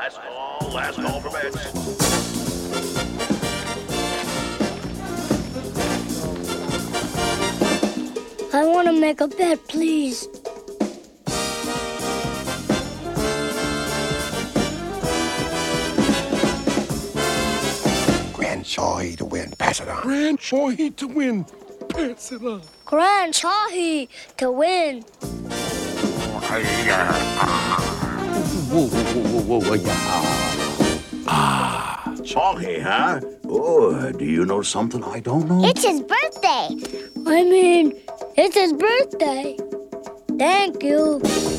Last call for bets. I want to make a bet, please. Grand Shahi to win. Pass it on. Grand Shahi to win. Pass it on. Grand Shahi to win. Shahi, huh? Oh, do you know something I don't know? It's his birthday. I mean, it's his birthday. Thank you.